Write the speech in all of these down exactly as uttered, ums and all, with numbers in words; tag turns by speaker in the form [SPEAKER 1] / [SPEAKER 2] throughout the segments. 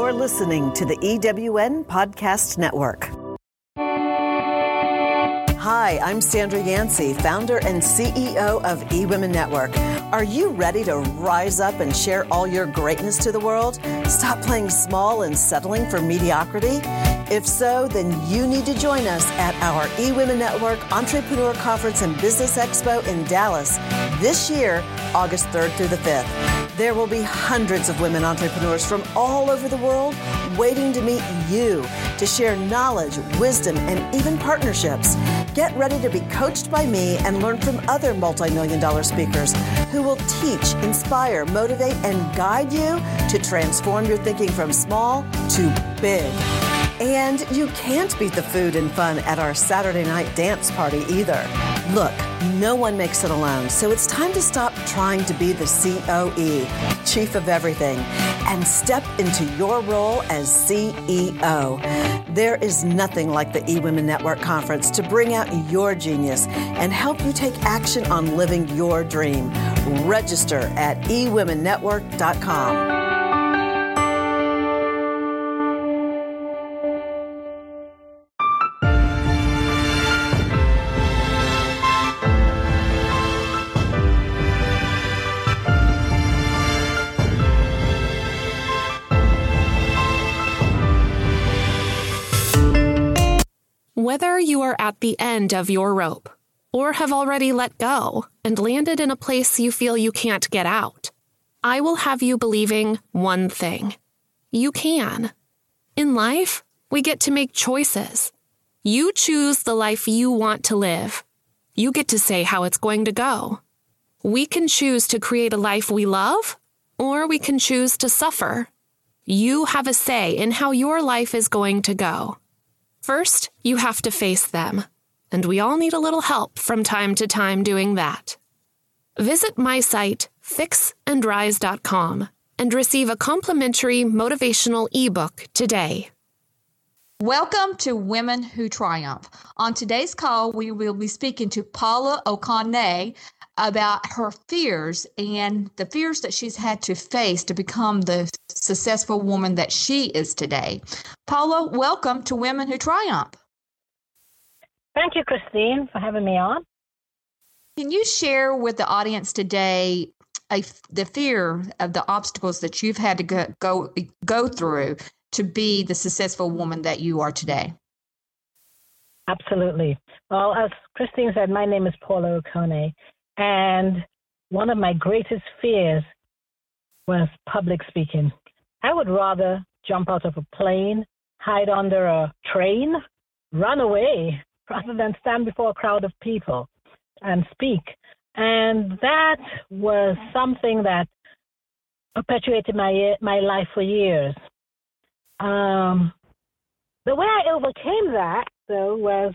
[SPEAKER 1] You're listening to the E W N Podcast Network. Hi, I'm Sandra Yancey, founder and C E O of eWomen Network. Are you ready to rise up and share all your greatness to the world? Stop playing small and settling for mediocrity? If so, then you need to join us at our eWomen Network Entrepreneur Conference and Business Expo in Dallas this year, August third through the fifth. There will be hundreds of women entrepreneurs from all over the world waiting to meet you to share knowledge, wisdom, and even partnerships. Get ready to be coached by me and learn from other multi-million dollar speakers who will teach, inspire, motivate, and guide you to transform your thinking from small to big. And you can't beat the food and fun at our Saturday night dance party either. Look, no one makes it alone, so it's time to stop trying to be the C O E, Chief of Everything, and step into your role as C E O. There is nothing like the eWomen Network Conference to bring out your genius and help you take action on living your dream. Register at e women network dot com.
[SPEAKER 2] Whether you are at the end of your rope or have already let go and landed in a place you feel you can't get out, I will have you believing one thing. You can. In life, we get to make choices. You choose the life you want to live. You get to say how it's going to go. We can choose to create a life we love, or we can choose to suffer. You have a say in how your life is going to go. First, you have to face them, and we all need a little help from time to time doing that. Visit my site, fix and rise dot com, and receive a complimentary motivational ebook today.
[SPEAKER 3] Welcome to Women Who Triumph. On today's call, we will be speaking to Paula Okane about her fears and the fears that she's had to face to become the successful woman that she is today. Paula, welcome to Women Who Triumph.
[SPEAKER 4] Thank you, Christine, for having me on.
[SPEAKER 3] Can you share with the audience today a, the fear of the obstacles that you've had to go, go, go through to be the successful woman that you are today?
[SPEAKER 4] Absolutely. Well, as Christine said, my name is Paula Okane. And one of my greatest fears was public speaking. I would rather jump out of a plane, hide under a train, run away, rather than stand before a crowd of people and speak. And that was something that perpetuated my my life for years. Um, the way I overcame that, though, was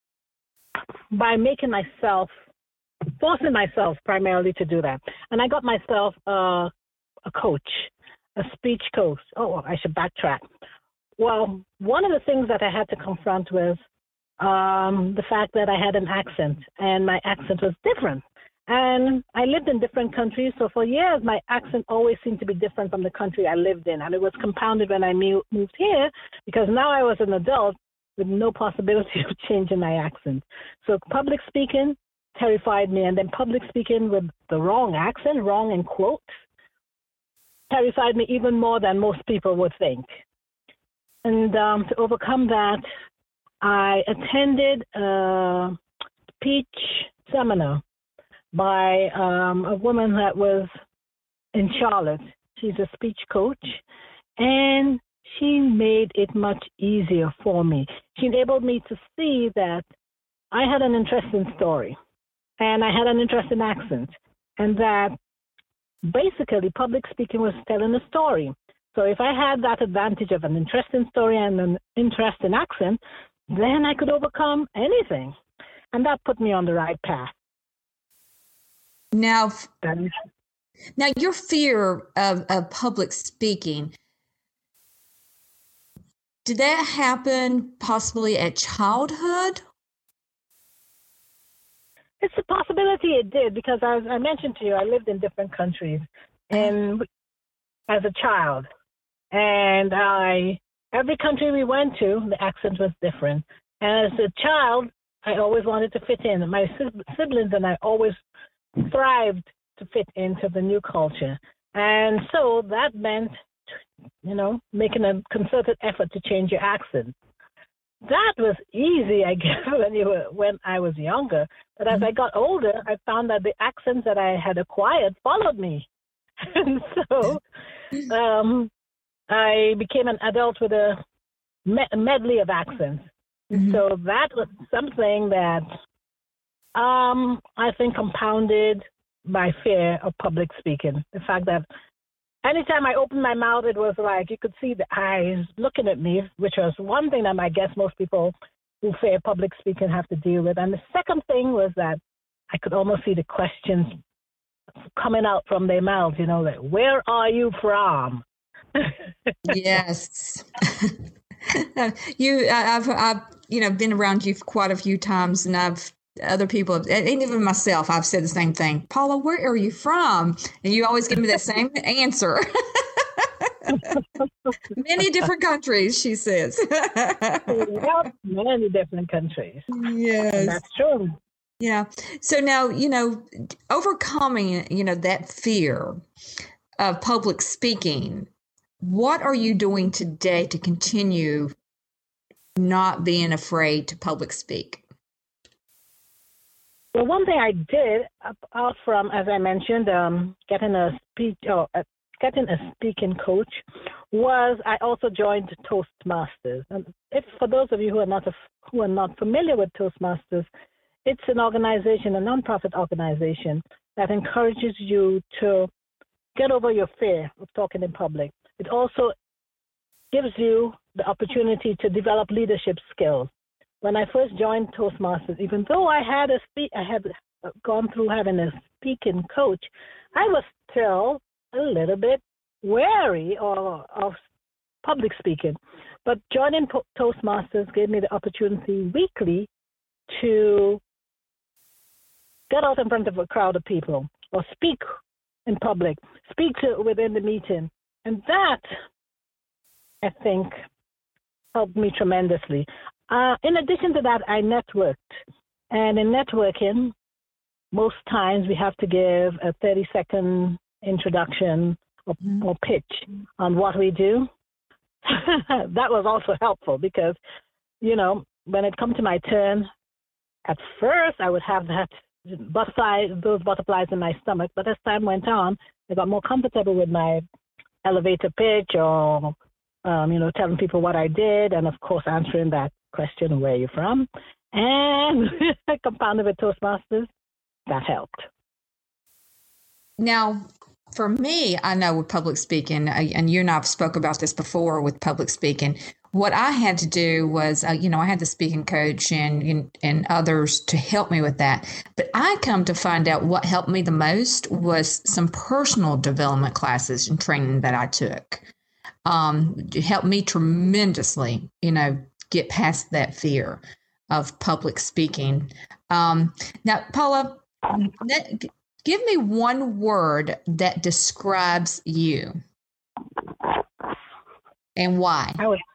[SPEAKER 4] by making myself forcing myself primarily to do that. And I got myself uh, a coach, a speech coach. Oh, I should backtrack. Well, one of the things that I had to confront was um, the fact that I had an accent, and my accent was different. And I lived in different countries, so for years my accent always seemed to be different from the country I lived in. And it was compounded when I moved here, because now I was an adult with no possibility of changing my accent. So public speaking terrified me, and then public speaking with the wrong accent, wrong in quotes, terrified me even more than most people would think. And um, to overcome that, I attended a speech seminar by um, a woman that was in Charlotte. She's a speech coach, and she made it much easier for me. She enabled me to see that I had an interesting story, and I had an interesting accent, and that basically public speaking was telling a story. So if I had that advantage of an interesting story and an interesting accent, then I could overcome anything. And that put me on the right path.
[SPEAKER 3] Now, now your fear of, of public speaking, did that happen possibly at childhood?
[SPEAKER 4] It's a possibility it did, because as I mentioned to you, I lived in different countries and as a child. And I, every country we went to, the accent was different. And as a child, I always wanted to fit in. My siblings and I always thrived to fit into the new culture. And so that meant, you know, making a concerted effort to change your accent. That was easy, I guess, when you were, when I was younger. But as I got older, I found that the accents that I had acquired followed me. And so um, I became an adult with a me- medley of accents. Mm-hmm. So that was something that um, I think compounded my fear of public speaking. The fact that anytime I opened my mouth, it was like you could see the eyes looking at me, which was one thing that I guess most people who fear public speaking have to deal with. And the second thing was that I could almost see the questions coming out from their mouths, you know, like, where are you from?
[SPEAKER 3] Yes. you, I've, I've, you know, been around you quite a few times, and I've, other people, and even myself, I've said the same thing. Paula, where are you from? And you always give me that same answer. Many different countries, she says.
[SPEAKER 4] Well, many different countries.
[SPEAKER 3] Yes.
[SPEAKER 4] And that's true.
[SPEAKER 3] Yeah. So now, you know, overcoming, you know, that fear of public speaking, what are you doing today to continue not being afraid to public speak?
[SPEAKER 4] Well, one thing I did, apart from, as I mentioned, um, getting a speech or uh, getting a speaking coach, was I also joined Toastmasters. And if for those of you who are not a, who are not familiar with Toastmasters, it's an organization, a nonprofit organization that encourages you to get over your fear of talking in public. It also gives you the opportunity to develop leadership skills. When I first joined Toastmasters, even though I had a speak, I had gone through having a speaking coach, I was still a little bit wary of, of public speaking. But joining Toastmasters gave me the opportunity weekly to get out in front of a crowd of people or speak in public, speak to, within the meeting. And that, I think, helped me tremendously. Uh, in addition to that, I networked. And in networking, most times we have to give a thirty-second introduction or, or pitch on what we do. That was also helpful because, you know, when it come to my turn, at first I would have that butterfly, those butterflies in my stomach. But as time went on, I got more comfortable with my elevator pitch or, um, you know, telling people what I did. And, of course, answering that question, where are you from? And compounded with Toastmasters, that helped.
[SPEAKER 3] Now, for me, I know with public speaking, and you and I have spoke about this before with public speaking, what I had to do was, uh, you know, I had the speaking coach and, and others to help me with that. But I come to find out what helped me the most was some personal development classes and training that I took. Um, it helped me tremendously, you know, get past that fear of public speaking. Um, now, Paula, that, give me one word that describes you and why.
[SPEAKER 4] I would,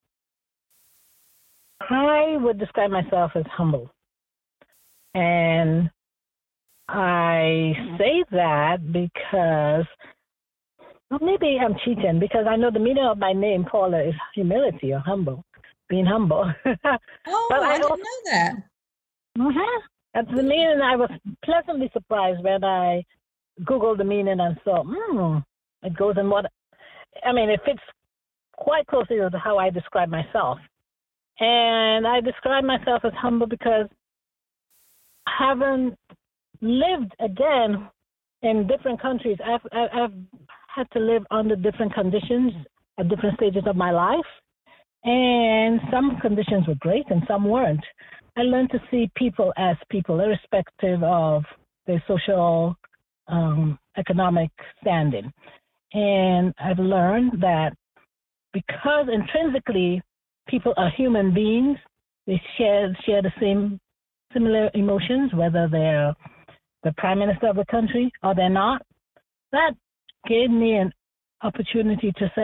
[SPEAKER 4] I would describe myself as humble. And I say that because, well, maybe I'm cheating because I know the meaning of my name, Paula, is humility or humble, being humble.
[SPEAKER 3] Oh,
[SPEAKER 4] but
[SPEAKER 3] I,
[SPEAKER 4] I
[SPEAKER 3] didn't
[SPEAKER 4] also,
[SPEAKER 3] know that.
[SPEAKER 4] Mm-hmm. That's the meaning. I was pleasantly surprised when I Googled the meaning and saw, hmm, it goes in what, I mean, it fits quite closely to how I describe myself. And I describe myself as humble because having lived, again, in different countries, I've, I've had to live under different conditions at different stages of my life. And some conditions were great and some weren't. I learned to see people as people, irrespective of their social, um, economic standing. And I've learned that because intrinsically people are human beings, they share share the same similar emotions, whether they're the prime minister of the country or they're not. That gave me an opportunity to say,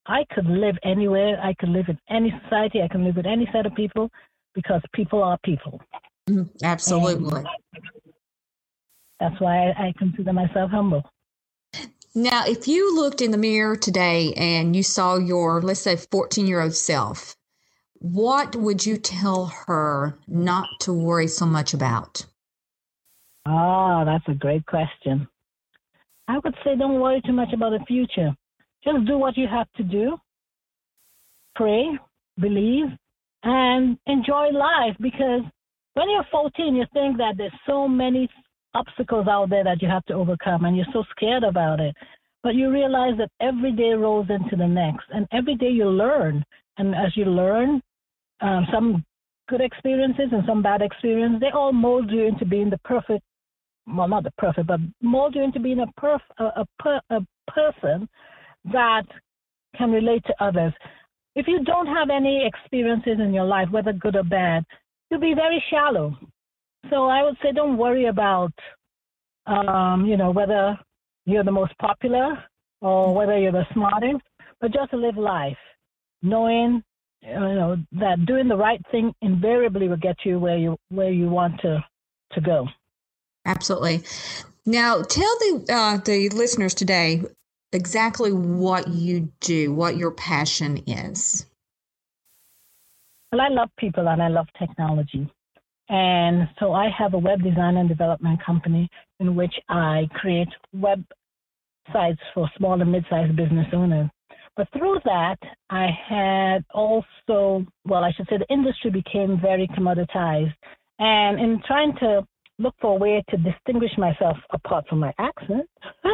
[SPEAKER 4] I could live anywhere. I could live in any society. I can live with any set of people because people are people.
[SPEAKER 3] Absolutely.
[SPEAKER 4] And that's why I, I consider myself humble.
[SPEAKER 3] Now, if you looked in the mirror today and you saw your, let's say, fourteen-year-old self, what would you tell her not to worry so much about?
[SPEAKER 4] Ah, that's a great question. I would say don't worry too much about the future. Just do what you have to do. Pray, believe, and enjoy life, because when you're fourteen, you think that there's so many obstacles out there that you have to overcome, and you're so scared about it. But you realize that every day rolls into the next, and every day you learn. And as you learn, um, some good experiences and some bad experiences, they all mold you into being the perfect, well, not the perfect, but mold you into being a, perf, a, a, per, a person that can relate to others. If you don't have any experiences in your life, whether good or bad, you'll be very shallow. So I would say don't worry about, um, you know, whether you're the most popular or whether you're the smartest, but just live life, knowing, you know, that doing the right thing invariably will get you where you where you want to, to go.
[SPEAKER 3] Absolutely. Now, tell the uh, the listeners today exactly what you do, what your passion is.
[SPEAKER 4] Well, I love people and I love technology. And so I have a web design and development company in which I create websites for small and mid-sized business owners. But through that, I had also, well, I should say the industry became very commoditized. And in trying to look for a way to distinguish myself apart from my accent,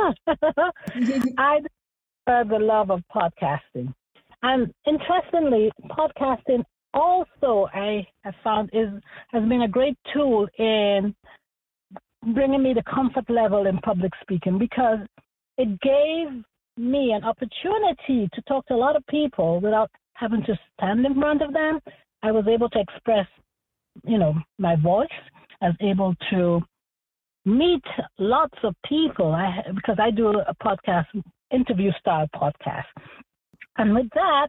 [SPEAKER 4] I discovered the love of podcasting. And interestingly, podcasting also, I have found, is has been a great tool in bringing me the comfort level in public speaking, because it gave me an opportunity to talk to a lot of people without having to stand in front of them. I was able to express, you know, my voice. I was able to meet lots of people I, because I do a podcast, interview style podcast. And with that,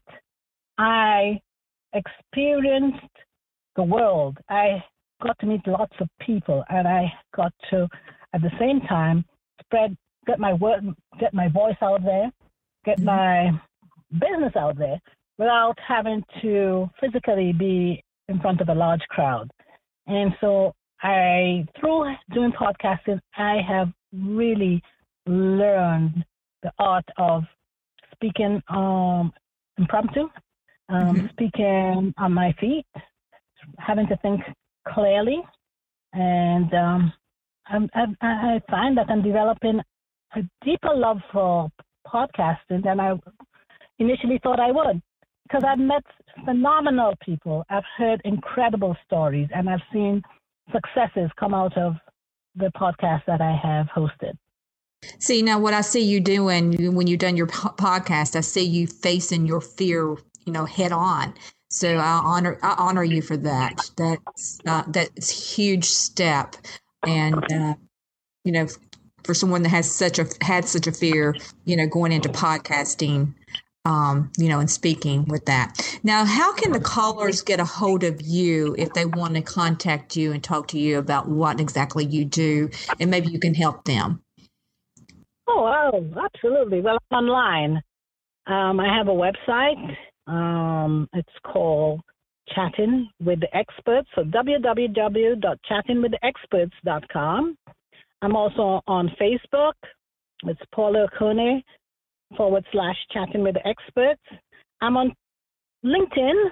[SPEAKER 4] I experienced the world. I got to meet lots of people, and I got to, at the same time, spread, get my word, get my voice out there, get mm-hmm. my business out there without having to physically be in front of a large crowd. And so I, through doing podcasting, I have really learned the art of speaking um, impromptu, um, mm-hmm. speaking on my feet, having to think clearly. And um, I, I, I find that I'm developing a deeper love for podcasting than I initially thought I would, because I've met phenomenal people. I've heard incredible stories, and I've seen successes come out of the podcast that I have hosted.
[SPEAKER 3] See, now what I see you doing when you've done your po- podcast, I see you facing your fear, you know, head on. So I honor I honor you for that. That's uh, that's a huge step, and uh, you know, for someone that has such a had such a fear, you know, going into podcasting, um, you know, and speaking with that. Now, how can the callers get a hold of you if they want to contact you and talk to you about what exactly you do, and maybe you can help them?
[SPEAKER 4] Oh, oh, absolutely. Well, I'm online. Um, I have a website. Um, it's called Chatting with the Experts. So w w w dot chatting with the experts dot com. I'm also on Facebook. It's Paula Okone forward slash Chatting with the Experts. I'm on LinkedIn.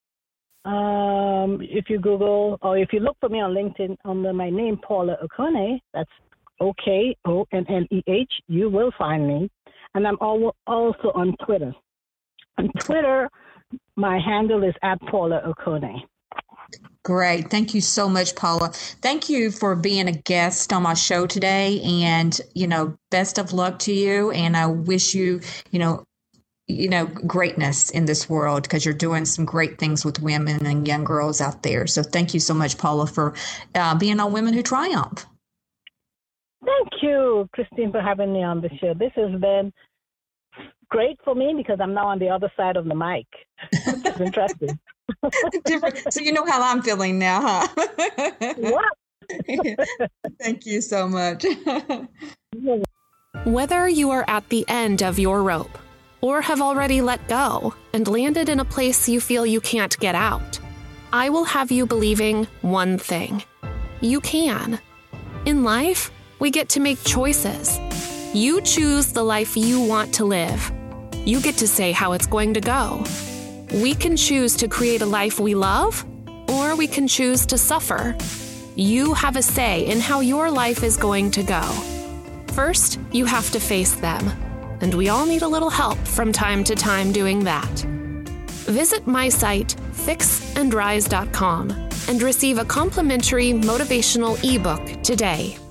[SPEAKER 4] Um, if you Google, or if you look for me on LinkedIn under my name, Paula Okone, that's O K O N N E H, you will find me. And I'm al- also on Twitter. On Twitter, my handle is at Paula Okone.
[SPEAKER 3] Great. Thank you so much, Paula. Thank you for being a guest on my show today. And, you know, best of luck to you. And I wish you, you know, you know, greatness in this world, because you're doing some great things with women and young girls out there. So thank you so much, Paula, for uh, being on Women Who Triumph.
[SPEAKER 4] Thank you, Christine, for having me on the show. This has been great for me because I'm now on the other side of the mic. It's interesting.
[SPEAKER 3] Different. So you know how I'm feeling now, huh?
[SPEAKER 4] Yeah.
[SPEAKER 3] Thank you so much.
[SPEAKER 2] Whether you are at the end of your rope or have already let go and landed in a place you feel you can't get out, I will have you believing one thing. You can. In life, we get to make choices. You choose the life you want to live. You get to say how it's going to go. We can choose to create a life we love, or we can choose to suffer. You have a say in how your life is going to go. First, you have to face them, and we all need a little help from time to time doing that. Visit my site, fix and rise dot com, and receive a complimentary motivational ebook today.